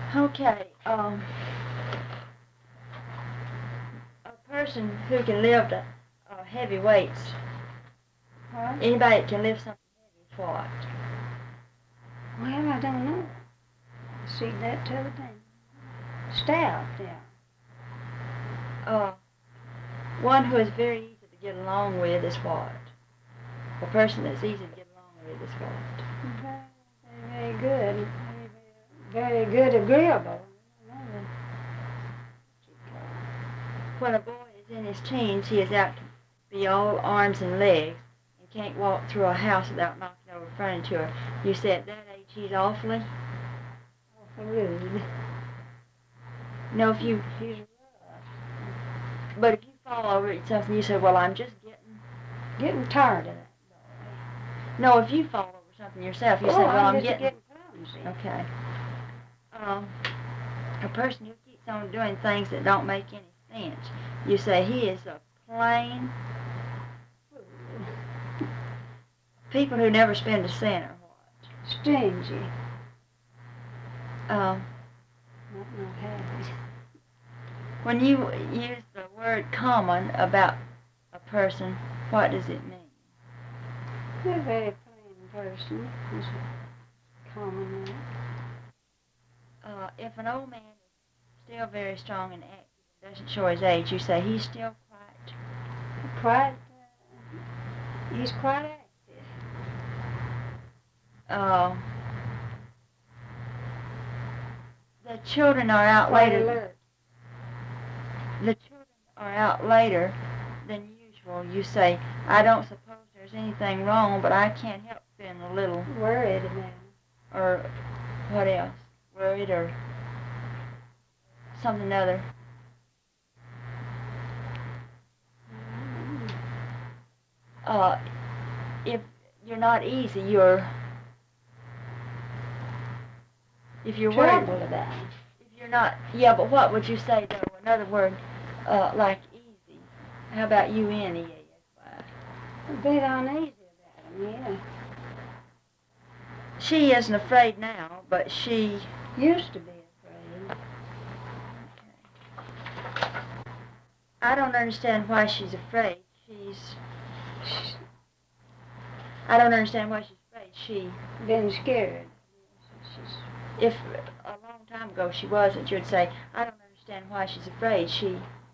Okay, a person who can lift heavy weights, What? anybody that can lift something heavy, what? Well, I don't know. I see that the other day. Stout, yeah. One who is very easy to get along with is what? A person that's easy to get along with is what? Very good. Very good, agreeable. When a boy is in his teens, he is apt to be all arms and legs and can't walk through a house without knocking over furniture. You say at that age he's awful rude. No, He's rough. but if you fall over at something, you say, well, I'm just getting tired of that boy. No, if you fall over something yourself, you say, well, I'm getting clumsy. Okay. A person who keeps on doing things that don't make any sense, you say he is a plain fool. People who never spend a cent or what? Stingy. Not happy. When you use the word common about a person, what does it mean? They're a very plain person. It's a common name. If an old man is still very strong and active and doesn't show his age, you say he's still he's quite active. The children are out quite later. Alert. The children are out later than usual. You say, I don't suppose there's anything wrong, but I can't help feeling a little worried about it. Or what else? Worried or something other. If you're not easy, if you're worried about it. If you're not, yeah, but what would you say though? Another word, like easy. How about U-N-E-A-S-Y? A bit uneasy about him, yeah. She isn't afraid now, but she used to be afraid. Okay. I don't understand why she's afraid. I don't understand why she's afraid. She been scared. If a long time ago she wasn't, you'd say, I don't understand why she's afraid. She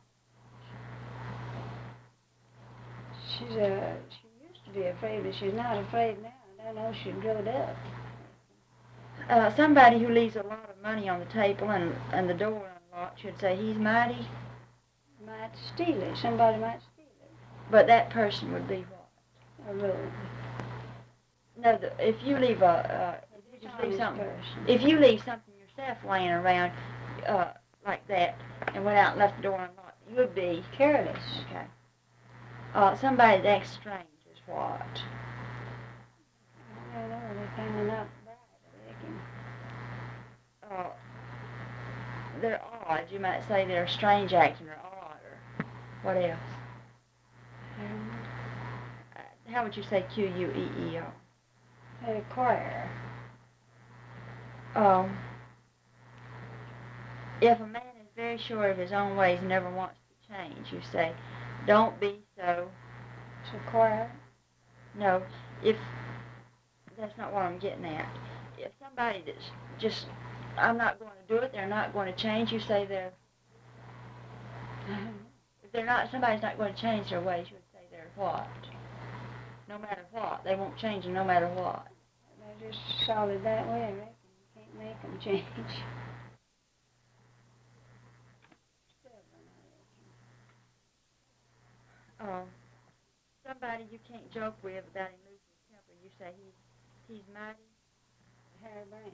used to be afraid, but she's not afraid now. I don't know if she growed up. Somebody who leaves a lot of money on the table and the door unlocked should say he's mighty. Might steal it. Somebody might steal it. But that person would be what? A rogue. No, if you leave if you leave something yourself laying around like that and went out and left the door unlocked, you would be careless. Okay. Somebody that acts strange is what? I don't know. They're kind of not bright, I reckon. They're odd. You might say they're strange acting or odd or what else? How would you say Queeo? They're queer. If a man is very sure of his own ways and never wants to change, you say, don't be so quiet? No, if that's not what I'm getting at. If somebody that's just, I'm not going to do it, they're not going to change, you say they're, if they're not, somebody's not going to change their ways, you would say they're what? No matter what, they won't change no matter what. They're just solid that way, I reckon. You can't make them change. Somebody you can't joke with without him losing his temper, you say he's mighty. Harebrained.